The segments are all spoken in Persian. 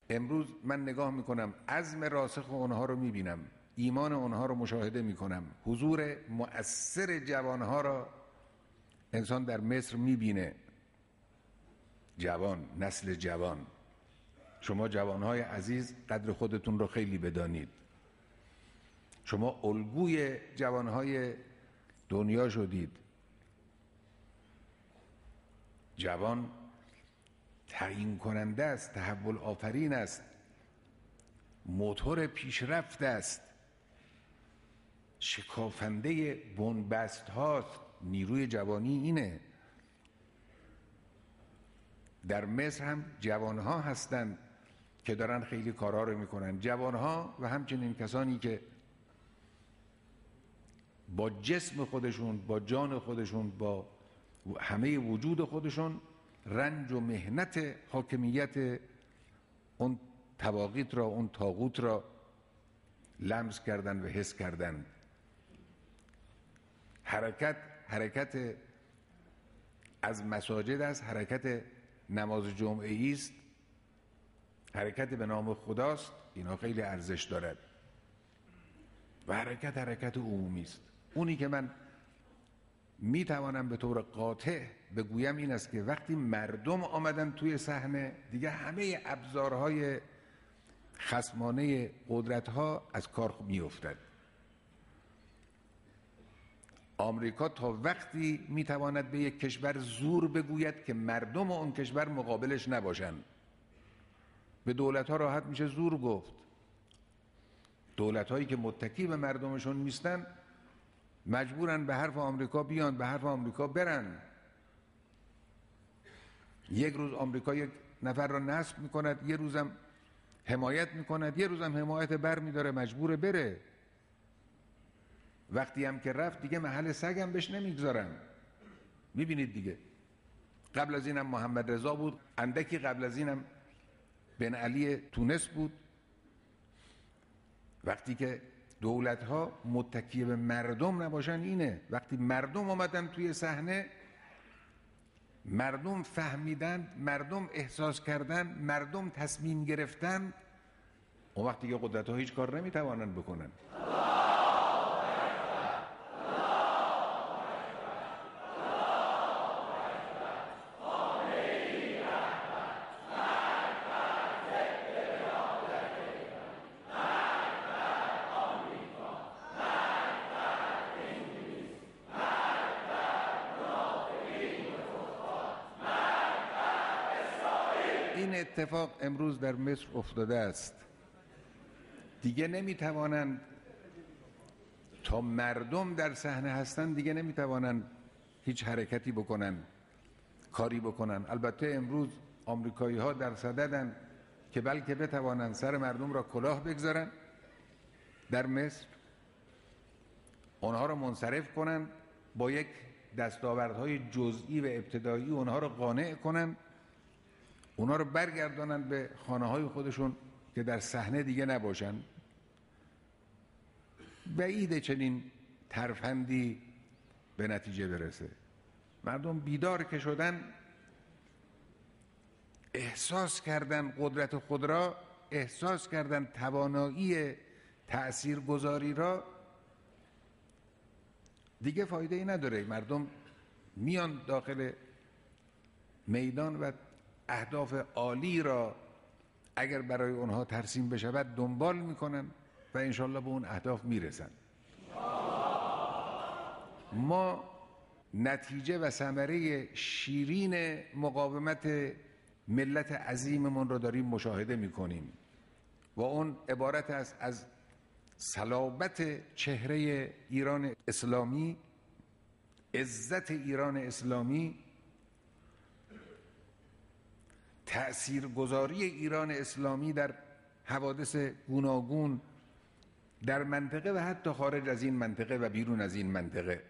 امروز من نگاه میکنم عزم راسخ اونها رو میبینم، ایمان اونها رو مشاهده میکنم، حضور مؤثر جوانها را انسان در مصر میبینه. جوان، نسل جوان، شما جوانهای عزیز قدر خودتون رو خیلی بدانید. شما الگوی جوانهای دنیا شدید. جوان تعیین کننده است، تحول آفرین است، موتور پیشرفت است، شکافنده بنبست هاست. نیروی جوانی اینه. در مصر هم جوانها هستند که دارن خیلی کارها رو میکنن، جوانها و همچنین کسانی که با جسم خودشون، با جان خودشون، با همه وجود خودشون رنج و مهنت حاکمیت اون طواغیت را، اون طاغوت را لمس کردن و حس کردن. حرکت از مساجد است، حرکت نماز جمعه است، حرکت به نام خداست. اینا خیلی ارزش دارد و حرکت عمومی است. اونی که من میتوانم به طور قاطع بگویم این است که وقتی مردم آمدن توی صحنه، دیگه همه ابزارهای خصمانه قدرت‌ها از کار میافتد. آمریکا تا وقتی میتواند به یک کشور زور بگوید که مردم اون کشور مقابلش نباشن، به دولت‌ها راحت میشه زور گفت. دولت‌هایی که متکی به مردمشون نیستن مجبورن به حرف آمریکا بیان، به حرف آمریکا برن. یک روز آمریکا یک نفر را نصب میکند، یه روزم حمایت میکند، یه روزم حمایت بر میداره، مجبور بره. وقتی هم که رفت دیگه محل سگم بهش نمیگذارن. میبینید دیگه. قبل از اینم محمد رضا بود، اندکی قبل از اینم بن علی تونس بود. وقتی که دولت ها متکی به مردم نباشن اینه. وقتی مردم آمدن توی صحنه، مردم فهمیدن، مردم احساس کردن، مردم تصمیم گرفتن، اون وقتی که قدرت ها هیچ کار نمیتوانند بکنن. این اتفاق امروز در مصر افتاده است. دیگه نمیتوانند، تا مردم در صحنه هستند دیگه نمیتوانند هیچ حرکتی بکنن، کاری بکنن. البته امروز آمریکایی ها در صددن که بلکه بتوانند سر مردم را کلاه بگذارن در مصر، اونها را منصرف کنن، با یک دستاوردهای جزئی و ابتدایی اونها را قانع کنن، اونها رو برگردانن به خانه‌های خودشون که در صحنه دیگه نباشن. بعید چنین ترفندی به نتیجه برسه. مردم بیدار که شدن، احساس کردن قدرت خود را، احساس کردن توانایی تأثیرگذاری را، دیگه فایده ای نداره. مردم میان داخل میدان و اهداف عالی را اگر برای اونها ترسیم بشود دنبال میکنن و انشالله به اون اهداف میرسن. ما نتیجه و ثمره شیرین مقاومت ملت عظیممون رو داریم مشاهده میکنیم و اون عبارت است از صلابت چهره ایران اسلامی، عزت ایران اسلامی، تأثیرگذاری ایران اسلامی در حوادث گوناگون در منطقه و حتی خارج از این منطقه و بیرون از این منطقه.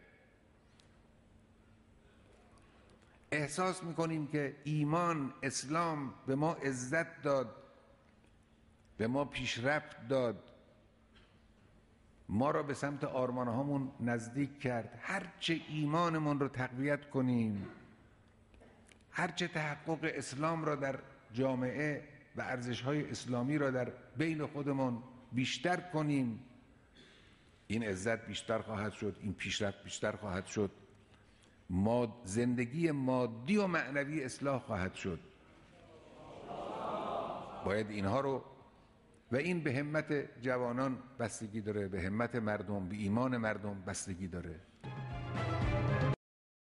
احساس میکنیم که ایمان، اسلام به ما عزت داد، به ما پیشرفت داد، ما را به سمت آرمانهامون نزدیک کرد. هرچه ایمانمون رو تقویت کنیم، هرچه تحقق اسلام را در جامعه و ارزش‌های اسلامی را در بین خودمان بیشتر کنیم، این عزت بیشتر خواهد شد، این پیشرفت بیشتر خواهد شد، زندگی مادی و معنوی اصلاح خواهد شد. باید اینها رو، و این به همت جوانان بستگی داره، به همت مردم، به ایمان مردم بستگی داره.